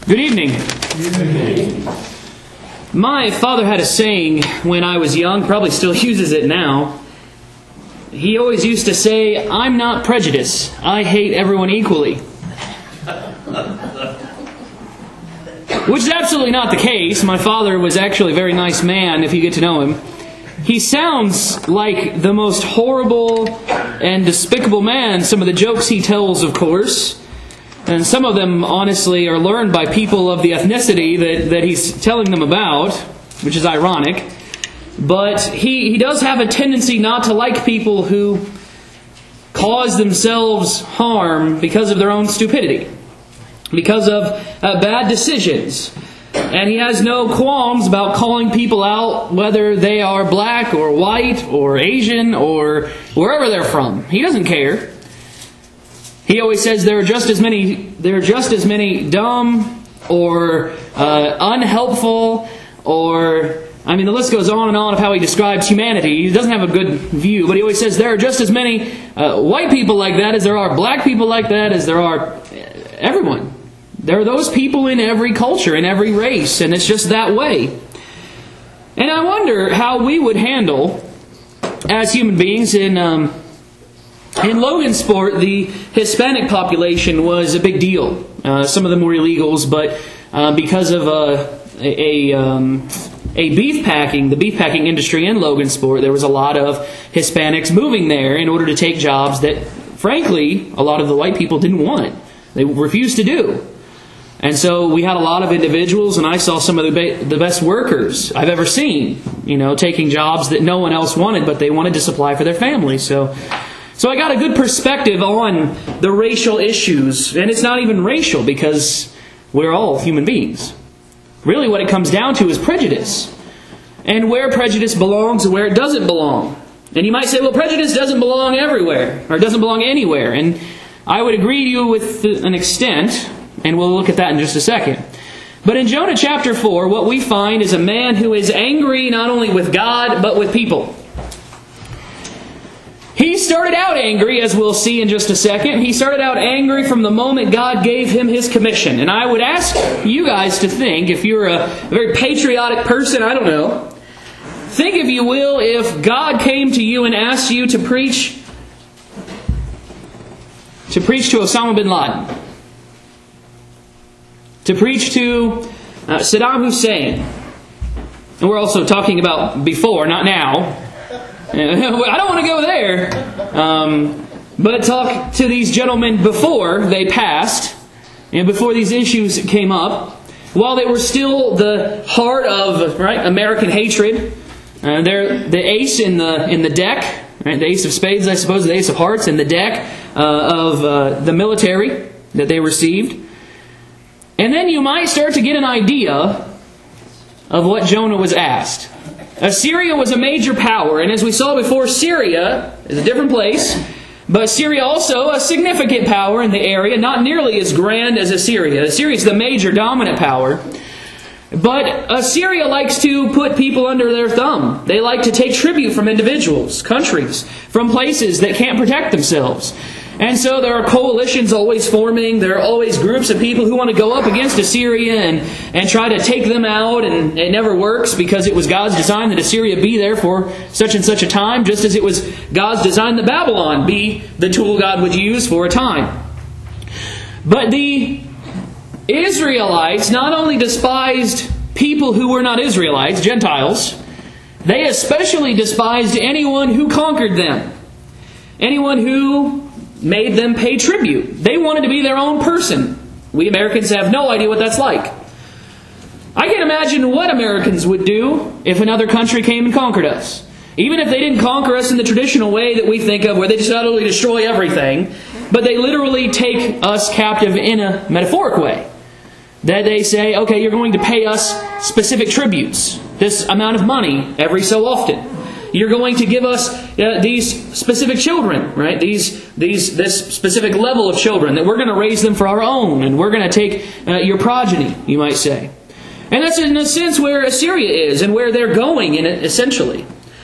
Good evening. My father had a saying when I was young, probably still uses it now. He always used to say, "I'm not prejudiced. I hate everyone equally." Which is absolutely not the case. My father was actually a very nice man, if you get to know him. He sounds like the most horrible and despicable man. Some of the jokes he tells, of course. And some of them, honestly, are learned by people of the ethnicity that he's telling them about, which is ironic. But he does have a tendency not to like people who cause themselves harm because of their own stupidity, because of bad decisions. And he has no qualms about calling people out, whether they are black or white or Asian or wherever they're from. He doesn't care. He always says there are just as many dumb or unhelpful, or the list goes on and on of how he describes humanity. He doesn't have a good view, but he always says there are just as many white people like that as there are black people like that, as there are everyone. There are those people in every culture, in every race, and it's just that way. And I wonder how we would handle, as human beings, in Logansport, the Hispanic population was a big deal. Some of them were illegals, but because of the beef packing industry in Logansport, there was a lot of Hispanics moving there in order to take jobs that, frankly, a lot of the white people didn't want. They refused to do. And so we had a lot of individuals, and I saw some of the best workers I've ever seen, taking jobs that no one else wanted, but they wanted to supply for their family. So I got a good perspective on the racial issues. And it's not even racial, because we're all human beings. Really what it comes down to is prejudice. And where prejudice belongs and where it doesn't belong. And you might say, well, prejudice doesn't belong everywhere, or it doesn't belong anywhere. And I would agree to you with an extent, and we'll look at that in just a second. But in Jonah chapter 4, what we find is a man who is angry not only with God, but with people. He started out angry, as we'll see in just a second. He started out angry from the moment God gave him his commission. And I would ask you guys to think, if you're a very patriotic person, I don't know, think, if you will, if God came to you and asked you to preach to Osama bin Laden, to preach to Saddam Hussein. And we're also talking about before, not now. I don't want to go there. But talk to these gentlemen before they passed, and before these issues came up, while they were still the heart of American hatred. They're the ace in the deck, the ace of spades, I suppose, the ace of hearts in the deck of the military that they received. And then you might start to get an idea of what Jonah was asked. Assyria was a major power, and as we saw before, Syria is a different place, but Syria also a significant power in the area, not nearly as grand as Assyria. Assyria is the major dominant power, but Assyria likes to put people under their thumb. They like to take tribute from individuals, countries, from places that can't protect themselves. And so there are coalitions always forming. There are always groups of people who want to go up against Assyria and try to take them out. And it never works, because it was God's design that Assyria be there for such and such a time, just as it was God's design that Babylon be the tool God would use for a time. But the Israelites not only despised people who were not Israelites, Gentiles, they especially despised anyone who conquered them. Anyone who made them pay tribute. They wanted to be their own person. We Americans have no idea what that's like. I can't imagine what Americans would do if another country came and conquered us. Even if they didn't conquer us in the traditional way that we think of, where they just utterly destroy everything, but they literally take us captive in a metaphoric way. That they say, okay, you're going to pay us specific tributes, this amount of money every so often. You're going to give us these specific children, right? This specific level of children, that we're going to raise them for our own, and we're going to take your progeny, you might say. And that's in a sense where Assyria is, and where they're going in it, essentially.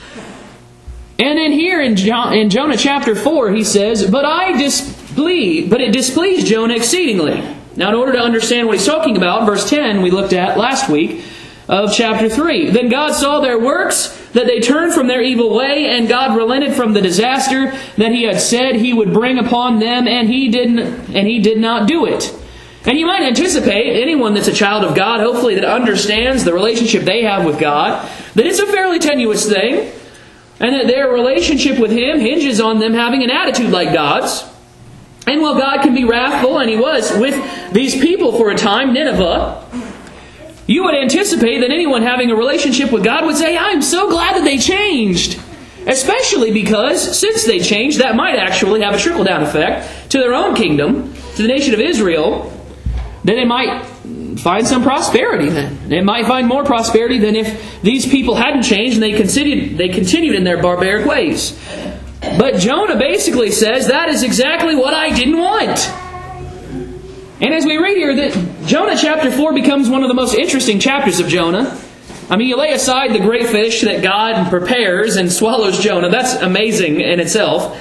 And then here in Jonah chapter 4, he says, But it displeased Jonah exceedingly. Now, in order to understand what he's talking about, verse 10 we looked at last week of chapter 3. Then God saw their works, that they turned from their evil way, and God relented from the disaster that He had said He would bring upon them, and He did not do it. And you might anticipate, anyone that's a child of God, hopefully that understands the relationship they have with God, that it's a fairly tenuous thing, and that their relationship with Him hinges on them having an attitude like God's. And while God can be wrathful, and He was with these people for a time, Nineveh, you would anticipate that anyone having a relationship with God would say, I'm so glad that they changed. Especially because, since they changed, that might actually have a trickle-down effect to their own kingdom, to the nation of Israel. Then they might find some prosperity then. They might find more prosperity than if these people hadn't changed and they continued in their barbaric ways. But Jonah basically says, that is exactly what I didn't want. And as we read here, that Jonah chapter 4 becomes one of the most interesting chapters of Jonah. I mean, you lay aside the great fish that God prepares and swallows Jonah. That's amazing in itself.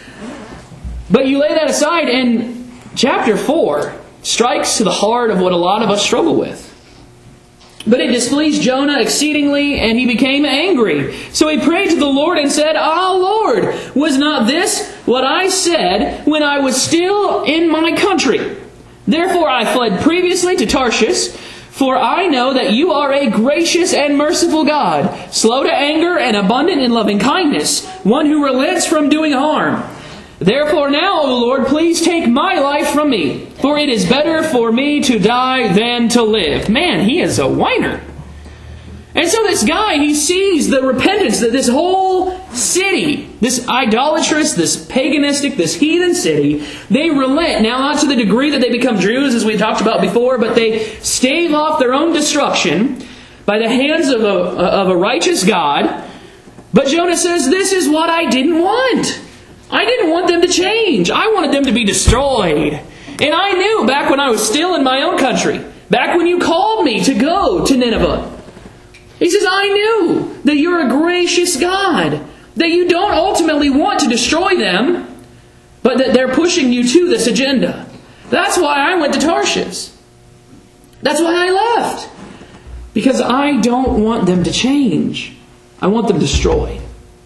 But you lay that aside, and chapter 4 strikes to the heart of what a lot of us struggle with. But it displeased Jonah exceedingly, and he became angry. So he prayed to the Lord and said, Ah, Lord, was not this what I said when I was still in my country? Therefore I fled previously to Tarshish, for I know that you are a gracious and merciful God, slow to anger and abundant in loving kindness, one who relents from doing harm. Therefore now, O Lord, please take my life from me, for it is better for me to die than to live. Man, he is a whiner. And so this guy, he sees the repentance that this whole city, this idolatrous, this paganistic, this heathen city, they relent. Now, not to the degree that they become Jews, as we talked about before, but they stave off their own destruction by the hands of a righteous God. But Jonah says, this is what I didn't want. I didn't want them to change. I wanted them to be destroyed. And I knew back when I was still in my own country, back when you called me to go to Nineveh, he says, I knew that you're a gracious God, that you don't ultimately want to destroy them, but that they're pushing you to this agenda. That's why I went to Tarshish. That's why I left. Because I don't want them to change. I want them destroyed.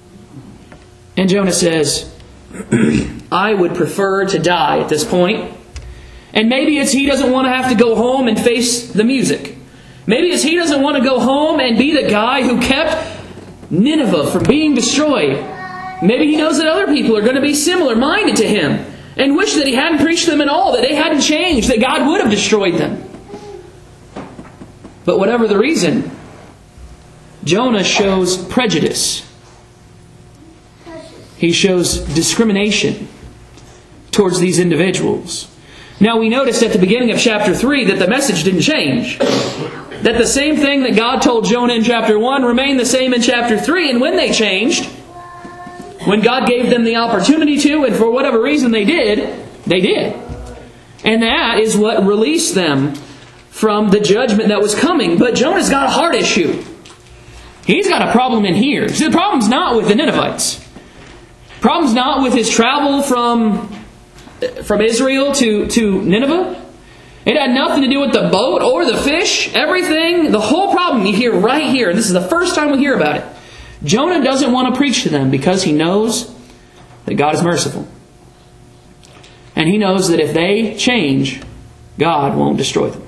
And Jonah says, I would prefer to die at this point. And maybe it's he doesn't want to have to go home and face the music. Maybe it's he doesn't want to go home and be the guy who kept Nineveh from being destroyed. Maybe he knows that other people are going to be similar-minded to him and wish that he hadn't preached them at all, that they hadn't changed, that God would have destroyed them. But whatever the reason, Jonah shows prejudice. He shows discrimination towards these individuals. Now we noticed at the beginning of chapter 3 that the message didn't change. That the same thing that God told Jonah in chapter 1 remained the same in chapter 3. And when they changed, when God gave them the opportunity to, and for whatever reason they did, they did. And that is what released them from the judgment that was coming. But Jonah's got a heart issue. He's got a problem in here. See, the problem's not with the Ninevites. The problem's not with his travel from Israel to Nineveh. It had nothing to do with the boat or the fish. Everything, the whole problem you hear right here. This is the first time we hear about it. Jonah doesn't want to preach to them because he knows that God is merciful. And he knows that if they change, God won't destroy them.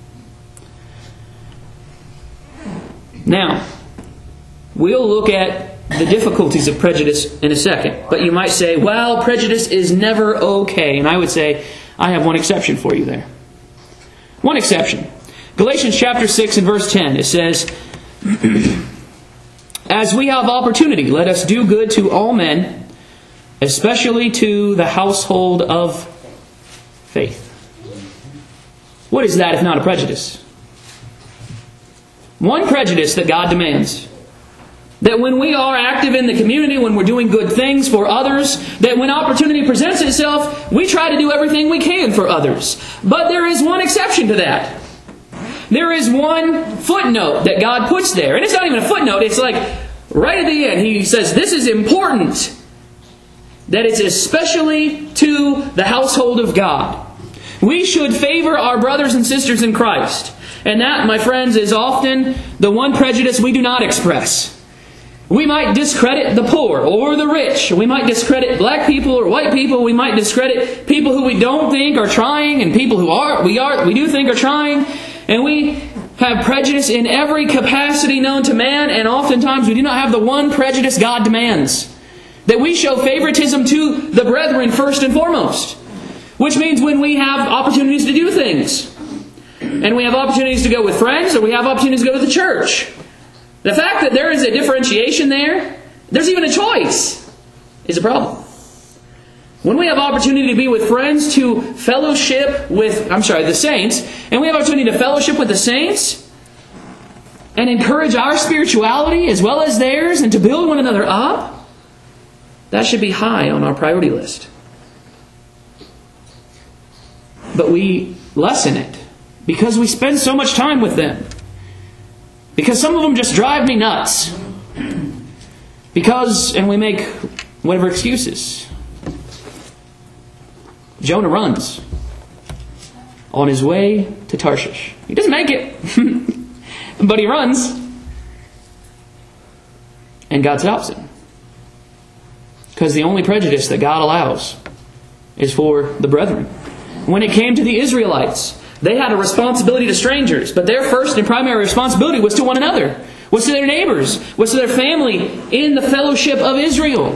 Now, we'll look at the difficulties of prejudice in a second. But you might say, well, prejudice is never okay. And I would say, I have one exception for you there. One exception. Galatians chapter 6 and verse 10. It says, as we have opportunity, let us do good to all men, especially to the household of faith. What is that if not a prejudice? One prejudice that God demands. That when we are active in the community, when we're doing good things for others, that when opportunity presents itself, we try to do everything we can for others. But there is one exception to that. There is one footnote that God puts there. And it's not even a footnote. It's like right at the end. He says, this is important. That it's especially to the household of God. We should favor our brothers and sisters in Christ. And that, my friends, is often the one prejudice we do not express. We might discredit the poor or the rich. We might discredit black people or white people. We might discredit people who we don't think are trying and people who we do think are trying. And we have prejudice in every capacity known to man, and oftentimes we do not have the one prejudice God demands. That we show favoritism to the brethren first and foremost. Which means when we have opportunities to do things, and we have opportunities to go with friends, or we have opportunities to go to the church, the fact that there is a differentiation there, there's even a choice, is a problem. When we have opportunity to be with friends, to fellowship with, the saints, and we have opportunity to fellowship with the saints, and encourage our spirituality as well as theirs, and to build one another up, that should be high on our priority list. But we lessen it because we spend so much time with them. Because some of them just drive me nuts. And we make whatever excuses. Jonah runs on his way to Tarshish. He doesn't make it, but he runs. And God's opposite. Because the only prejudice that God allows is for the brethren. When it came to the Israelites, they had a responsibility to strangers, but their first and primary responsibility was to one another, was to their neighbors, was to their family in the fellowship of Israel.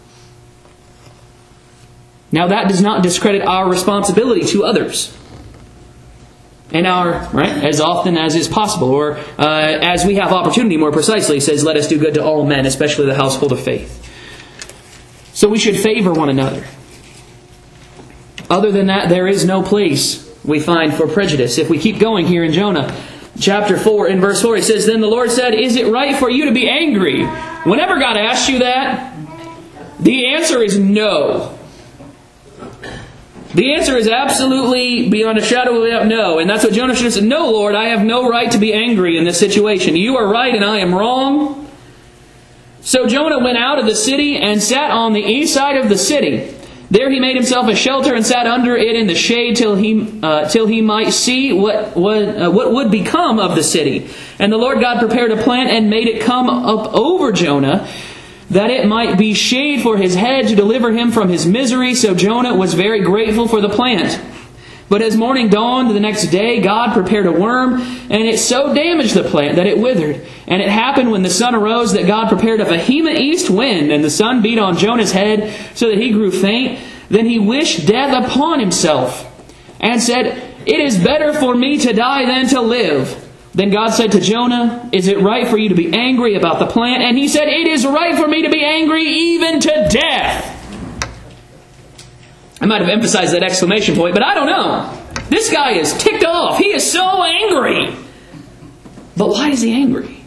Now that does not discredit our responsibility to others. And as often as is possible, or as we have opportunity, more precisely, it says, let us do good to all men, especially the household of faith. So we should favor one another. Other than that, there is no place we find for prejudice. If we keep going here in Jonah, chapter 4, in verse 4, it says, Then the Lord said, Is it right for you to be angry? Whenever God asks you that, the answer is no. The answer is absolutely beyond a shadow of a doubt no. And that's what Jonah should have said. No, Lord, I have no right to be angry in this situation. You are right and I am wrong. So Jonah went out of the city and sat on the east side of the city. There he made himself a shelter and sat under it in the shade till he might see what would become of the city. And the Lord God prepared a plant and made it come up over Jonah, that it might be shade for his head to deliver him from his misery. So Jonah was very grateful for the plant. But as morning dawned the next day, God prepared a worm, and it so damaged the plant that it withered. And it happened when the sun arose that God prepared a vehement east wind, and the sun beat on Jonah's head so that he grew faint. Then he wished death upon himself, and said, It is better for me to die than to live. Then God said to Jonah, Is it right for you to be angry about the plant? And he said, It is right for me to be angry even to death. I might have emphasized that exclamation point, but I don't know. This guy is ticked off. He is so angry. But why is he angry?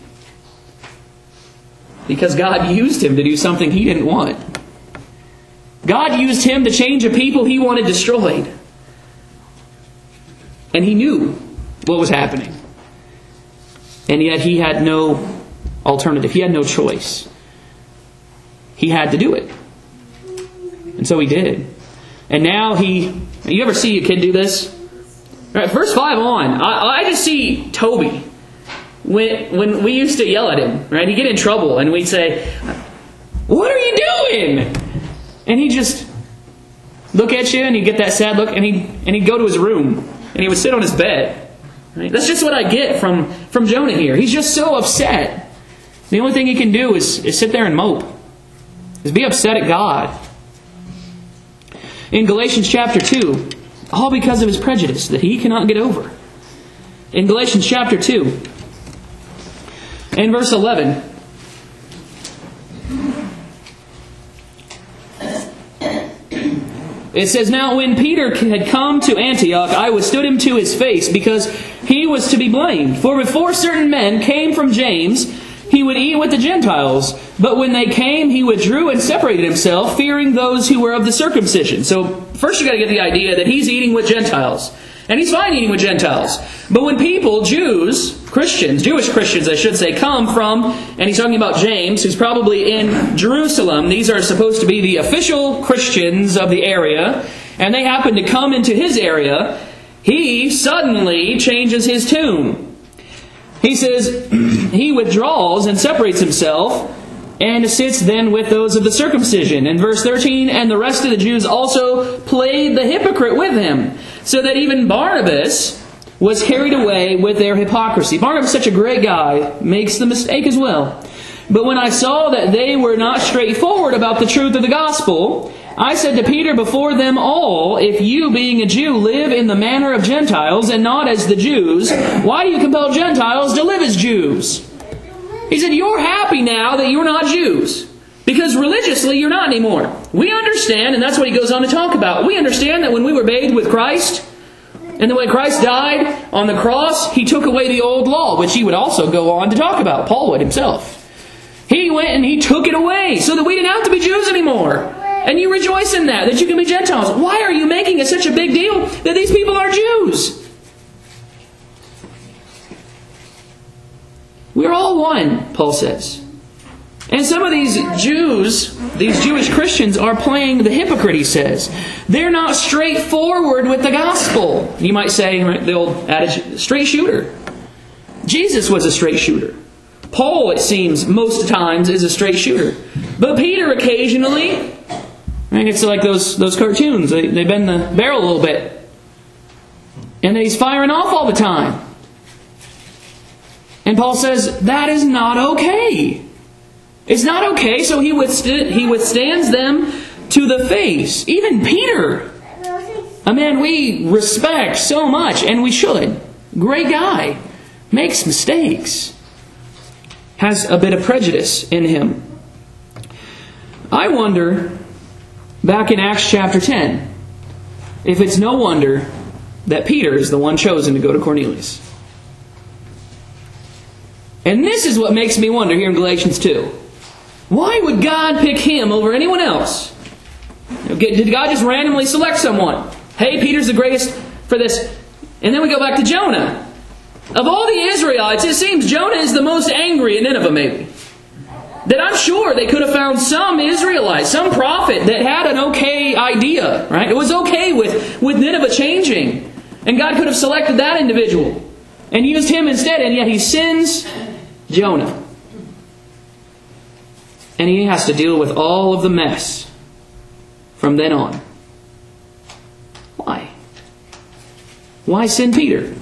Because God used him to do something he didn't want. God used him to change a people he wanted destroyed. And he knew what was happening. And yet he had no alternative. He had no choice. He had to do it. And so he did. And now you ever see a kid do this? All right, verse 5 on. I just see Toby. When we used to yell at him, right? He'd get in trouble and we'd say, What are you doing? And he'd just look at you and he'd get that sad look and he'd go to his room and he would sit on his bed. Right? That's just what I get from Jonah here. He's just so upset. The only thing he can do is sit there and mope. Is be upset at God. In Galatians chapter 2, all because of his prejudice that he cannot get over. In Galatians chapter 2, in verse 11, it says, Now when Peter had come to Antioch, I withstood him to his face, because he was to be blamed. For before certain men came from James, he would eat with the Gentiles. But when they came, he withdrew and separated himself, fearing those who were of the circumcision. So first you got to get the idea that he's eating with Gentiles. And he's fine eating with Gentiles. But when people, Jewish Christians I should say, come from, and he's talking about James, who's probably in Jerusalem. These are supposed to be the official Christians of the area. and they happen to come into his area, he suddenly changes his tune. He says he withdraws and separates himself and sits then with those of the circumcision. In verse 13, and the rest of the Jews also played the hypocrite with him, so that even Barnabas was carried away with their hypocrisy. Barnabas, such a great guy, makes the mistake as well. But when I saw that they were not straightforward about the truth of the gospel, I said to Peter before them all, if you, being a Jew, live in the manner of Gentiles and not as the Jews, why do you compel Gentiles to live as Jews? He said, you're happy now that you're not Jews, because religiously you're not anymore. We understand, and that's what he goes on to talk about. We understand that when we were bathed with Christ, and the way Christ died on the cross, He took away the old law, which he would also go on to talk about. Paul would himself. He went and He took it away so that we didn't have to be Jews anymore. And you rejoice in that you can be Gentiles. Why are you making it such a big deal that these people are Jews? We're all one, Paul says. And some of these Jews, these Jewish Christians, are playing the hypocrite, he says. They're not straightforward with the gospel. You might say, the old adage, straight shooter. Jesus was a straight shooter. Paul, it seems, most times is a straight shooter. But Peter occasionally, it's like those cartoons. They bend the barrel a little bit. And then he's firing off all the time. And Paul says, that is not okay. It's not okay, so he withstands them to the face. Even Peter, a man we respect so much, and we should. Great guy. Makes mistakes. Has a bit of prejudice in him. I wonder, back in Acts chapter 10, if it's no wonder that Peter is the one chosen to go to Cornelius. And this is what makes me wonder here in Galatians 2. Why would God pick him over anyone else? Did God just randomly select someone? Hey, Peter's the greatest for this. And then we go back to Jonah. Of all the Israelites, it seems Jonah is the most angry in Nineveh, maybe. That I'm sure they could have found some Israelite, some prophet that had an okay idea, right? It was okay with Nineveh changing. And God could have selected that individual and used him instead. And yet He sends Jonah. And he has to deal with all of the mess from then on. Why? Why send Peter?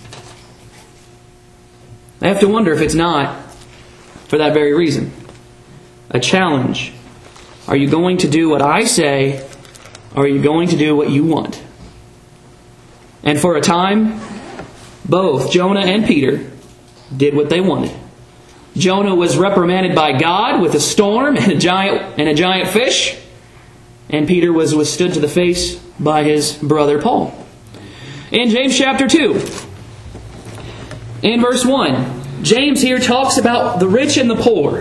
I have to wonder if it's not for that very reason. A challenge. Are you going to do what I say, or are you going to do what you want? And for a time, both Jonah and Peter did what they wanted. Jonah was reprimanded by God with a storm and a giant fish. And Peter was withstood to the face by his brother Paul. In James chapter 2, in verse 1, James here talks about the rich and the poor.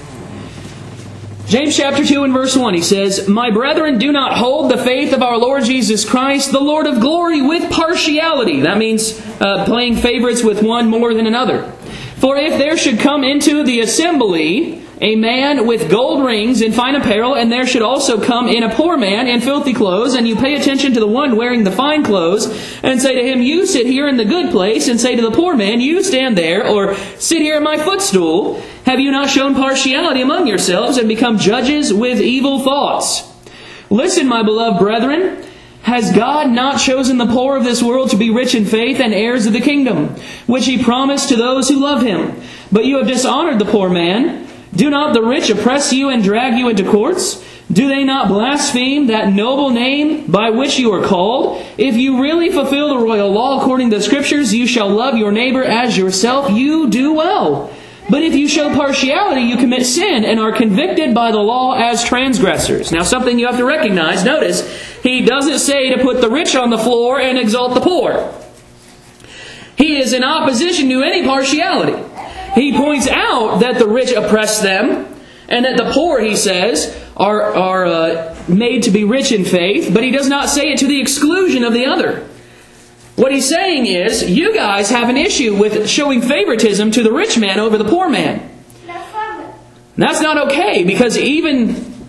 James chapter 2 and verse 1, he says, My brethren, do not hold the faith of our Lord Jesus Christ, the Lord of glory, with partiality. That means playing favorites with one more than another. For if there should come into the assembly a man with gold rings and fine apparel, and there should also come in a poor man in filthy clothes, and you pay attention to the one wearing the fine clothes, and say to him, You sit here in the good place, and say to the poor man, You stand there, or sit here at my footstool, have you not shown partiality among yourselves, and become judges with evil thoughts? Listen, my beloved brethren, has God not chosen the poor of this world to be rich in faith and heirs of the kingdom, which He promised to those who love Him? But you have dishonored the poor man. Do not the rich oppress you and drag you into courts? Do they not blaspheme that noble name by which you are called? If you really fulfill the royal law according to the Scriptures, you shall love your neighbor as yourself, you do well. But if you show partiality, you commit sin and are convicted by the law as transgressors. Now, something you have to recognize, notice, he doesn't say to put the rich on the floor and exalt the poor. He is in opposition to any partiality. He points out that the rich oppress them, and that the poor, he says, are made to be rich in faith, but he does not say it to the exclusion of the other. What he's saying is, you guys have an issue with showing favoritism to the rich man over the poor man. That's not okay, because even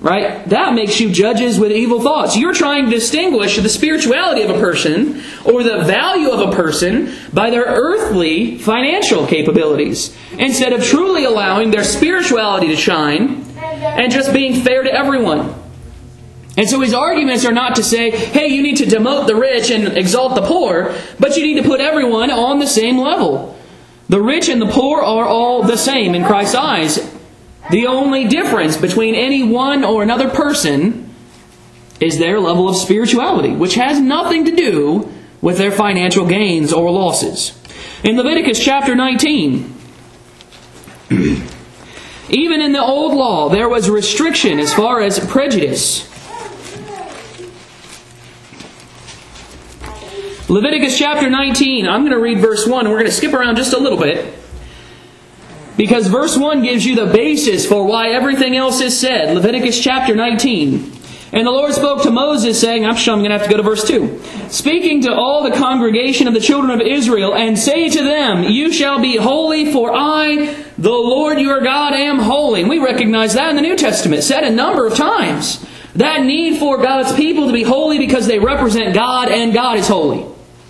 right? That makes you judges with evil thoughts. You're trying to distinguish the spirituality of a person or the value of a person by their earthly financial capabilities, instead of truly allowing their spirituality to shine and just being fair to everyone. And so his arguments are not to say, hey, you need to demote the rich and exalt the poor, but you need to put everyone on the same level. The rich and the poor are all the same in Christ's eyes. The only difference between any one or another person is their level of spirituality, which has nothing to do with their financial gains or losses. In Leviticus chapter 19, even in the old law, there was restriction as far as prejudice. Leviticus chapter 19, I'm going to read verse 1. We're going to skip around just a little bit, because verse 1 gives you the basis for why everything else is said. Leviticus chapter 19. And the Lord spoke to Moses, saying, I'm going to have to go to verse 2. Speaking to all the congregation of the children of Israel, and say to them, you shall be holy, for I, the Lord your God, am holy. And we recognize that in the New Testament, said a number of times. That need for God's people to be holy because they represent God, and God is holy.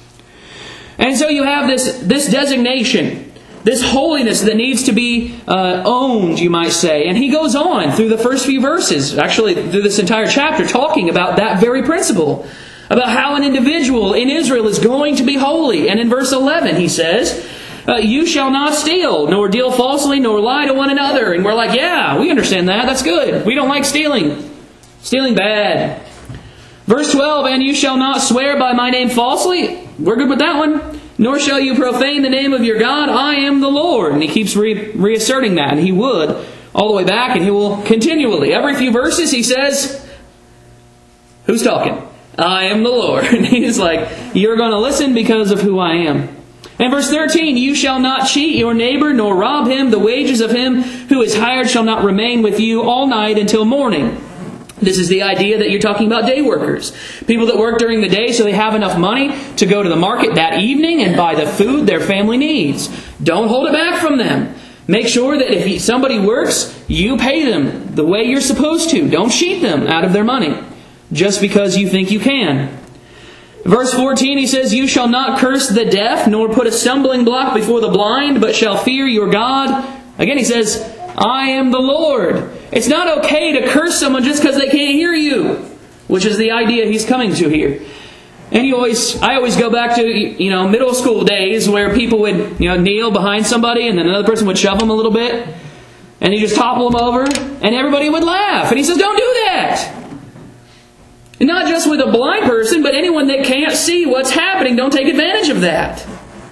And so you have this designation, this holiness that needs to be owned, you might say. And he goes on through the first few verses, actually through this entire chapter, talking about that very principle, about how an individual in Israel is going to be holy. And in verse 11 he says, you shall not steal, nor deal falsely, nor lie to one another. And we're like, yeah, we understand that. That's good. We don't like stealing. Stealing bad. Verse 12, and you shall not swear by my name falsely. We're good with that one. Nor shall you profane the name of your God. I am the Lord. And he keeps reasserting that. And he would all the way back, and he will continually. Every few verses he says, who's talking? I am the Lord. And he's like, you're going to listen because of who I am. And verse 13, you shall not cheat your neighbor, nor rob him. The wages of him who is hired shall not remain with you all night until morning. This is the idea that you're talking about day workers. People that work during the day so they have enough money to go to the market that evening and buy the food their family needs. Don't hold it back from them. Make sure that if somebody works, you pay them the way you're supposed to. Don't cheat them out of their money just because you think you can. Verse 14, he says, you shall not curse the deaf, nor put a stumbling block before the blind, but shall fear your God. Again, he says, I am the Lord. It's not okay to curse someone just because they can't hear you, which is the idea he's coming to here. And I always go back to middle school days where people would kneel behind somebody, and then another person would shove them a little bit, and you just topple them over, and everybody would laugh. And he says, don't do that. And not just with a blind person, but anyone that can't see what's happening, don't take advantage of that.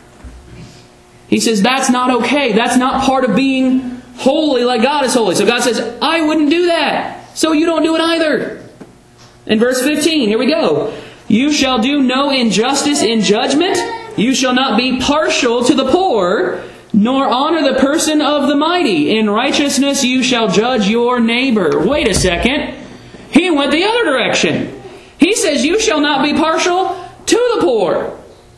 He says that's not okay. That's not part of being holy like God is holy. So God says, I wouldn't do that. So you don't do it either. In verse 15, here we go. You shall do no injustice in judgment. You shall not be partial to the poor, nor honor the person of the mighty. In righteousness you shall judge your neighbor. Wait a second. He went the other direction. He says you shall not be partial to the poor.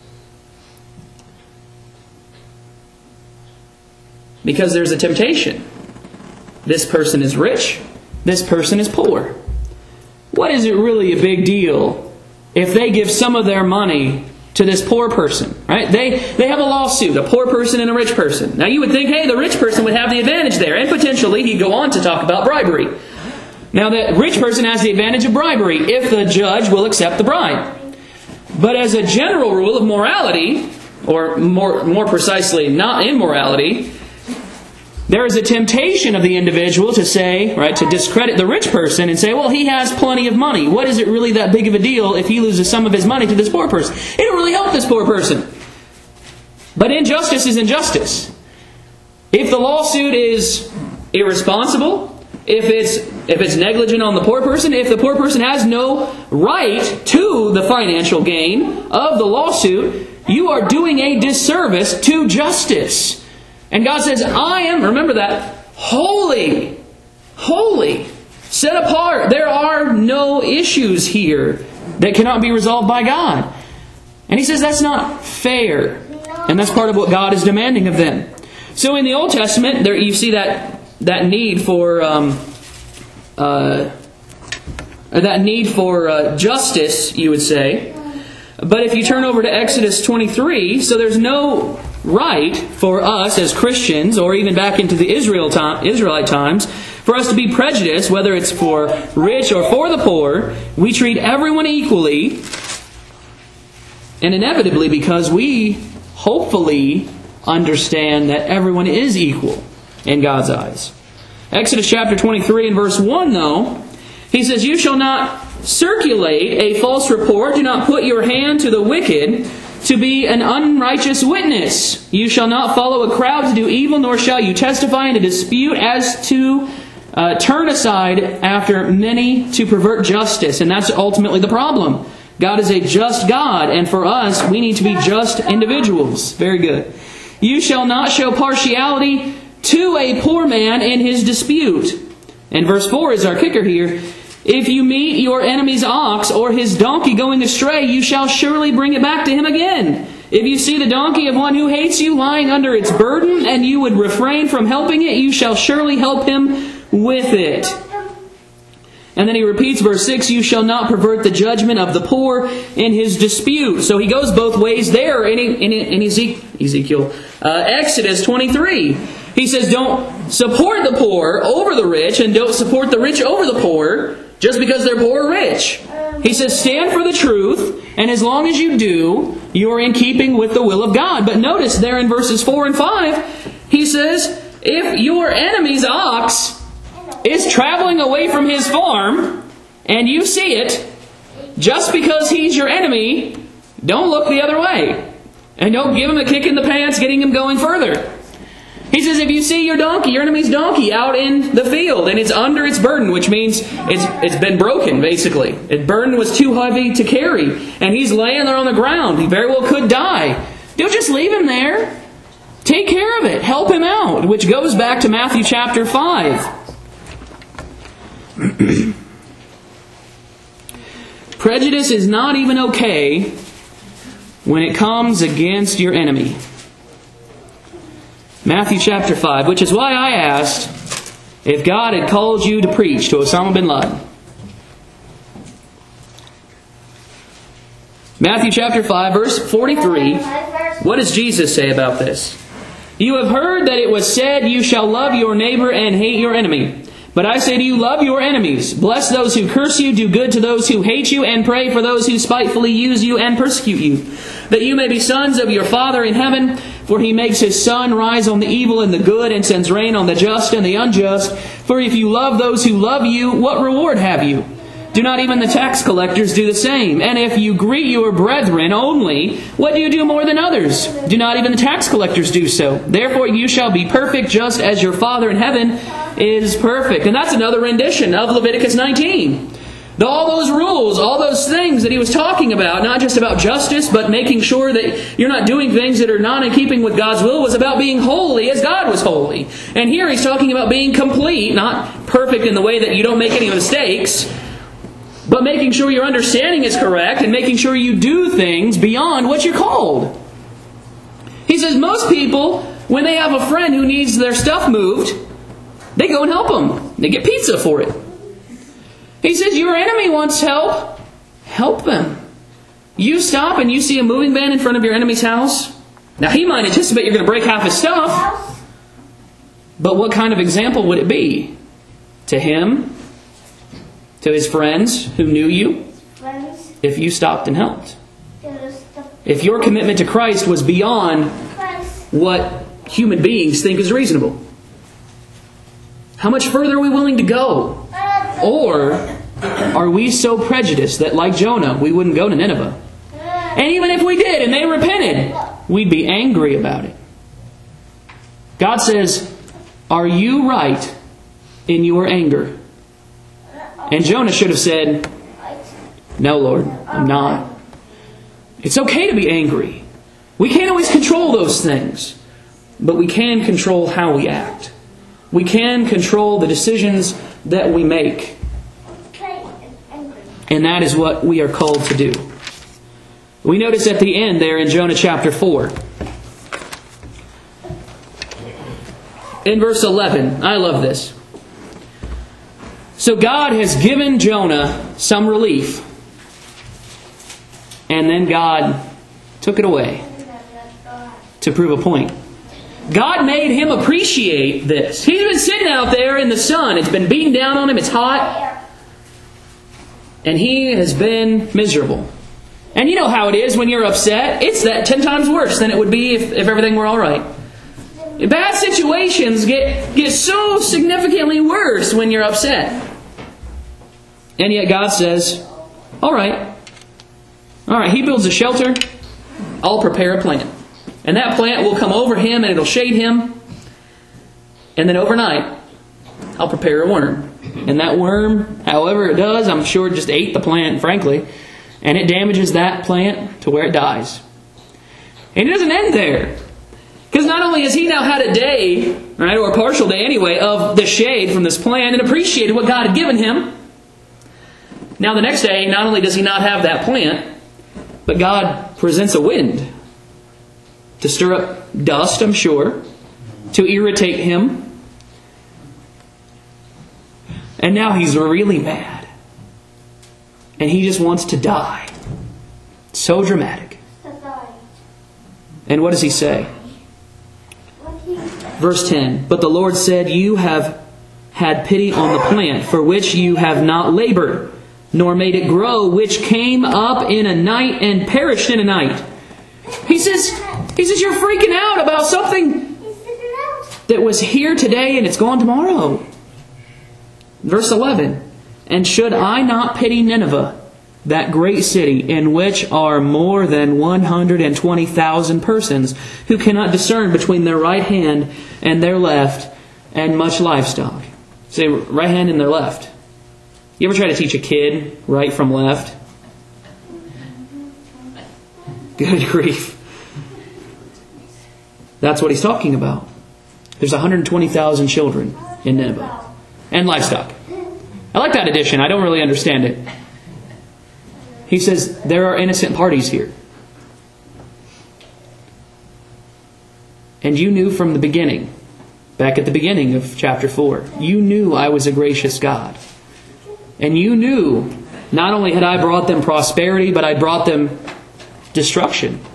Because there's a temptation. This person is rich. This person is poor. What is it really a big deal if they give some of their money to this poor person? Right? They have a lawsuit, a poor person and a rich person. Now you would think, hey, the rich person would have the advantage there. And potentially he'd go on to talk about bribery. Now the rich person has the advantage of bribery if the judge will accept the bribe. But as a general rule of morality, or more precisely, not immorality, there is a temptation of the individual to say, right, to discredit the rich person and say, well, he has plenty of money. What is it really that big of a deal if he loses some of his money to this poor person? It don't really help this poor person. But injustice is injustice. If the lawsuit is irresponsible, if it's negligent on the poor person, if the poor person has no right to the financial gain of the lawsuit, you are doing a disservice to justice. And God says, I am, remember that, holy, holy, set apart. There are no issues here that cannot be resolved by God. And He says that's not fair. And that's part of what God is demanding of them. So in the Old Testament, there you see that need for or that need for justice, you would say. But if you turn over to Exodus 23, so there's no right for us as Christians, or even back into the Israelite times, for us to be prejudiced, whether it's for rich or for the poor. We treat everyone equally, and inevitably, because we hopefully understand that everyone is equal in God's eyes. Exodus chapter 23 and verse 1, though, he says, "You shall not circulate a false report. Do not put your hand to the wicked to be an unrighteous witness. You shall not follow a crowd to do evil, nor shall you testify in a dispute as to turn aside after many to pervert justice." And that's ultimately the problem. God is a just God, and for us, we need to be just individuals. Very good. "You shall not show partiality to a poor man in his dispute." And verse 4 is our kicker here. "If you meet your enemy's ox or his donkey going astray, you shall surely bring it back to him again. If you see the donkey of one who hates you lying under its burden, and you would refrain from helping it, you shall surely help him with it." And then he repeats verse 6, "You shall not pervert the judgment of the poor in his dispute." So he goes both ways there in Ezekiel. Exodus 23. He says, don't support the poor over the rich, and don't support the rich over the poor just because they're poor or rich. He says, stand for the truth, and as long as you do, you're in keeping with the will of God. But notice there in verses 4 and 5, he says, if your enemy's ox is traveling away from his farm, and you see it, just because he's your enemy, don't look the other way. And don't give him a kick in the pants, getting him going further. He says, if you see your donkey, your enemy's donkey, out in the field, and it's under its burden, which means it's been broken, basically. Its burden was too heavy to carry, and he's laying there on the ground. He very well could die. Don't just leave him there. Take care of it. Help him out, which goes back to Matthew chapter 5. Prejudice is not even okay when it comes against your enemy. Matthew chapter 5, which is why I asked if God had called you to preach to Osama bin Laden. Matthew chapter 5, verse 43. What does Jesus say about this? "You have heard that it was said, 'You shall love your neighbor and hate your enemy.' But I say to you, love your enemies. Bless those who curse you. Do good to those who hate you. And pray for those who spitefully use you and persecute you. That you may be sons of your Father in heaven. For He makes His sun rise on the evil and the good, and sends rain on the just and the unjust. For if you love those who love you, what reward have you? Do not even the tax collectors do the same? And if you greet your brethren only, what do you do more than others? Do not even the tax collectors do so? Therefore you shall be perfect, just as your Father in heaven is perfect." And that's another rendition of Leviticus 19. All those rules, all those things that he was talking about, not just about justice, but making sure that you're not doing things that are not in keeping with God's will, was about being holy as God was holy. And here he's talking about being complete, not perfect in the way that you don't make any mistakes, but making sure your understanding is correct and making sure you do things beyond what you're called. He says most people, when they have a friend who needs their stuff moved, they go and help them. They get pizza for it. He says your enemy wants help. Help them. You stop and you see a moving van in front of your enemy's house. Now he might anticipate you're going to break half his stuff. But what kind of example would it be? To him? To his friends who knew you, if you stopped and helped. If your commitment to Christ was beyond what human beings think is reasonable. How much further are we willing to go? Or are we so prejudiced that, like Jonah, we wouldn't go to Nineveh? And even if we did and they repented, we'd be angry about it. God says, are you right in your anger? And Jonah should have said, no, Lord, I'm not. It's okay to be angry. We can't always control those things, but we can control how we act. We can control the decisions that we make. And that is what we are called to do. We notice at the end there in Jonah chapter 4. In verse 11, I love this. So God has given Jonah some relief. And then God took it away to prove a point. God made him appreciate this. He's been sitting out there in the sun. It's been beating down on him. It's hot. And he has been miserable. And you know how it is when you're upset. It's that 10 times worse than it would be if everything were all right. Bad situations get so significantly worse when you're upset. And yet God says, all right, he builds a shelter. I'll prepare a plant. And that plant will come over him and it'll shade him. And then overnight, I'll prepare a worm. And that worm, however it does, I'm sure it just ate the plant, frankly. And it damages that plant to where it dies. And it doesn't end there. Because not only has he now had a day, right, or a partial day anyway, of the shade from this plant and appreciated what God had given him. Now the next day, not only does he not have that plant, but God presents a wind to stir up dust, I'm sure, to irritate him. And now he's really mad. And he just wants to die. So dramatic. And what does he say? Verse 10, but the Lord said, you have had pity on the plant for which you have not labored, nor made it grow, which came up in a night and perished in a night. He says, you're freaking out about something that was here today and it's gone tomorrow. Verse 11, and should I not pity Nineveh, that great city in which are more than 120,000 persons who cannot discern between their right hand and their left, and much livestock. Say right hand and their left. You ever try to teach a kid right from left? Good grief. That's what he's talking about. There's 120,000 children in Nineveh. And livestock. I like that addition. I don't really understand it. He says, there are innocent parties here. And you knew from the beginning, back at the beginning of chapter 4, you knew I was a gracious God. And you knew not only had I brought them prosperity, but I brought them destruction.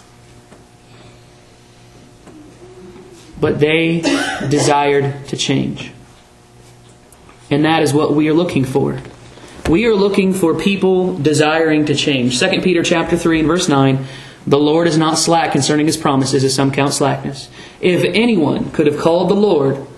But they desired to change. And that is what we are looking for. We are looking for people desiring to change. 2 Peter chapter 3 and verse 9, the Lord is not slack concerning His promises, as some count slackness. If anyone could have called out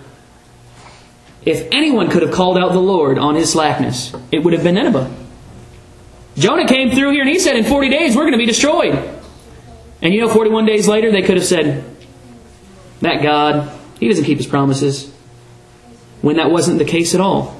the Lord on his slackness, it would have been Nineveh. Jonah came through here and he said, in 40 days we're going to be destroyed. And 41 days later they could have said, that God, He doesn't keep His promises. When that wasn't the case at all.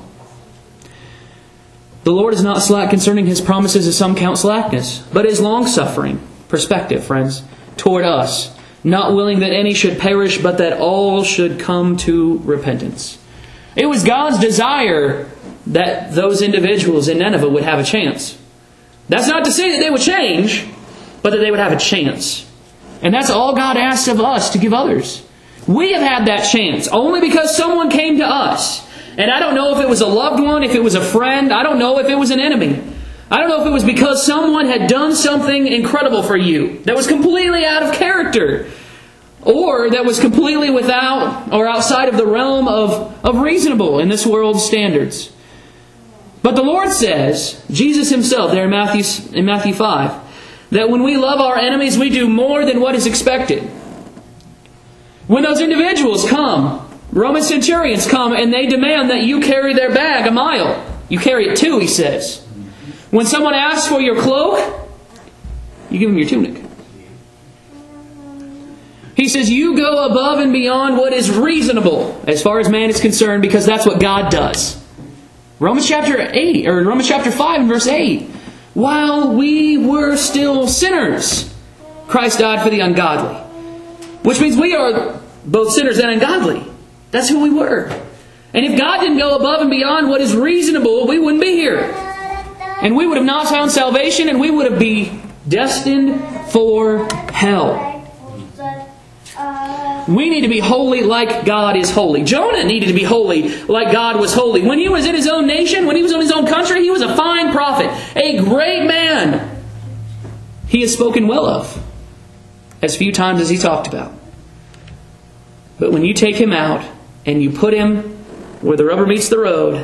The Lord is not slack concerning His promises, as some count slackness, but is long-suffering, perspective, friends, toward us, not willing that any should perish, but that all should come to repentance. It was God's desire that those individuals in Nineveh would have a chance. That's not to say that they would change, but that they would have a chance. And that's all God asks of us to give others. We have had that chance only because someone came to us. And I don't know if it was a loved one, if it was a friend. I don't know if it was an enemy. I don't know if it was because someone had done something incredible for you that was completely out of character, or that was completely without or outside of the realm of reasonable in this world's standards. But the Lord says, Jesus Himself there in Matthew 5, that when we love our enemies, we do more than what is expected. When those individuals come, Roman centurions come, and they demand that you carry their bag a mile. You carry it 2, He says. When someone asks for your cloak, you give them your tunic. He says you go above and beyond what is reasonable as far as man is concerned, because that's what God does. Romans chapter 5 and verse 8. While we were still sinners, Christ died for the ungodly. Which means we are both sinners and ungodly. That's who we were. And if God didn't go above and beyond what is reasonable, we wouldn't be here. And we would have not found salvation, and we would have been destined for hell. We need to be holy like God is holy. Jonah needed to be holy like God was holy. When he was in his own nation, when he was in his own country, he was a fine prophet, a great man. He is spoken well of as few times as he talked about. But when you take him out and you put him where the rubber meets the road,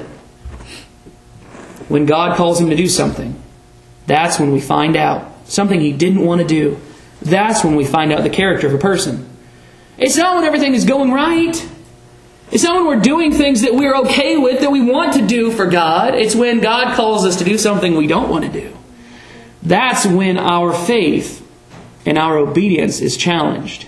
when God calls him to do something, that's when we find out something he didn't want to do. That's when we find out the character of a person. It's not when everything is going right. It's not when we're doing things that we're okay with, that we want to do for God. It's when God calls us to do something we don't want to do. That's when our faith and our obedience is challenged.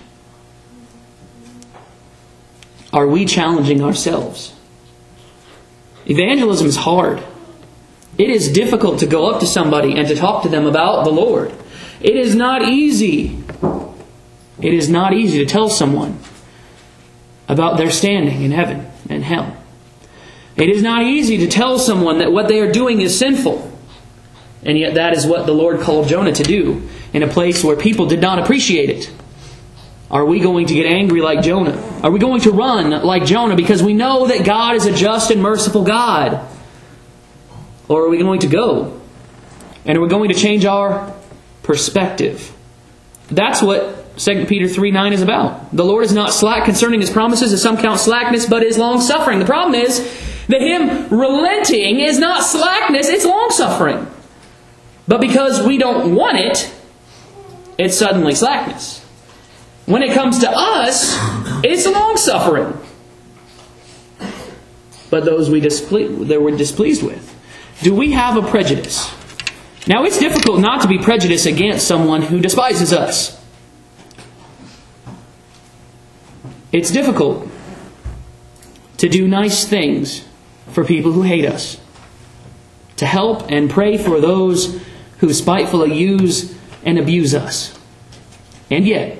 Are we challenging ourselves? Evangelism is hard. It is difficult to go up to somebody and to talk to them about the Lord. It is not easy. It is not easy to tell someone about their standing in heaven and hell. It is not easy to tell someone that what they are doing is sinful. And yet that is what the Lord called Jonah to do in a place where people did not appreciate it. Are we going to get angry like Jonah? Are we going to run like Jonah because we know that God is a just and merciful God? Or are we going to go? And are we going to change our perspective? That's what 2 Peter 3:9 is about. The Lord is not slack concerning His promises, as some count slackness, but is long-suffering. The problem is that Him relenting is not slackness, it's long-suffering. But because we don't want it, it's suddenly slackness. When it comes to us, it's long-suffering. But those that we're displeased with. Do we have a prejudice? Now, it's difficult not to be prejudiced against someone who despises us. It's difficult to do nice things for people who hate us. To help and pray for those who spitefully use and abuse us. And yet,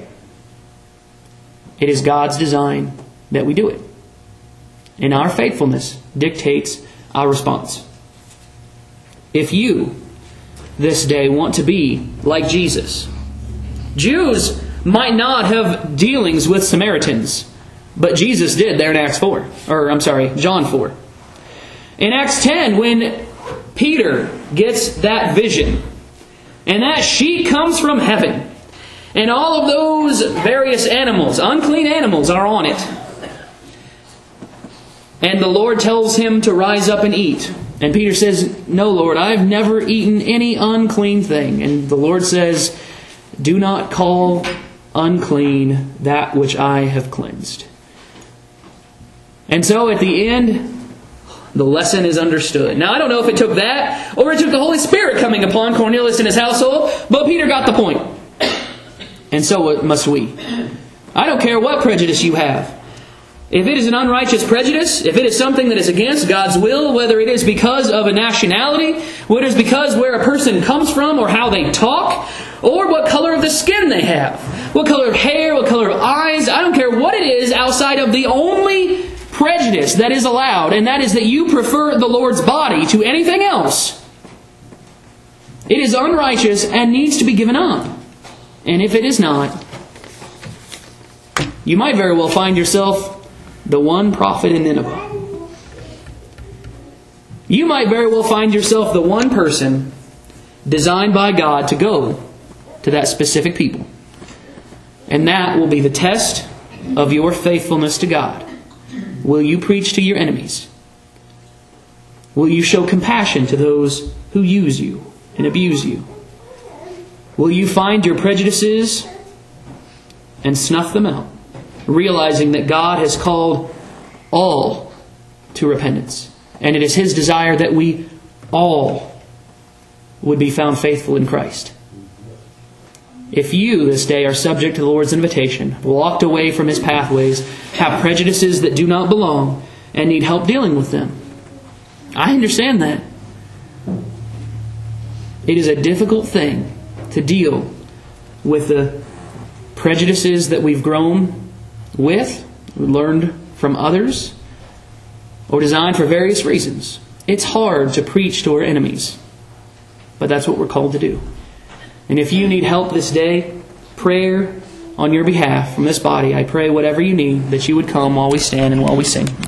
it is God's design that we do it. And our faithfulness dictates our response. If you, this day, want to be like Jesus, Jews might not have dealings with Samaritans, but Jesus did there in John 4. In Acts 10, when Peter gets that vision, and that sheet comes from heaven, and all of those various animals, unclean animals, are on it. And the Lord tells him to rise up and eat. And Peter says, "No, Lord, I've never eaten any unclean thing." And the Lord says, "Do not call unclean that which I have cleansed." And so at the end, the lesson is understood. Now, I don't know if it took that, or it took the Holy Spirit coming upon Cornelius and his household, but Peter got the point. And so must we. I don't care what prejudice you have. If it is an unrighteous prejudice, if it is something that is against God's will, whether it is because of a nationality, whether it is because where a person comes from or how they talk, or what color of the skin they have, what color of hair, what color of eyes, I don't care what it is outside of the only prejudice that is allowed, and that is that you prefer the Lord's body to anything else. It is unrighteous and needs to be given up. And if it is not, you might very well find yourself the one prophet in Nineveh. You might very well find yourself the one person designed by God to go to that specific people. And that will be the test of your faithfulness to God. Will you preach to your enemies? Will you show compassion to those who use you and abuse you? Will you find your prejudices and snuff them out, realizing that God has called all to repentance, and it is His desire that we all would be found faithful in Christ? If you this day are subject to the Lord's invitation, walked away from His pathways, have prejudices that do not belong, and need help dealing with them, I understand that. It is a difficult thing to deal with the prejudices that we've grown with, learned from others, or designed for various reasons. It's hard to preach to our enemies, but that's what we're called to do. And if you need help this day, prayer, on your behalf from this body. I pray whatever you need, that you would come while we stand and while we sing.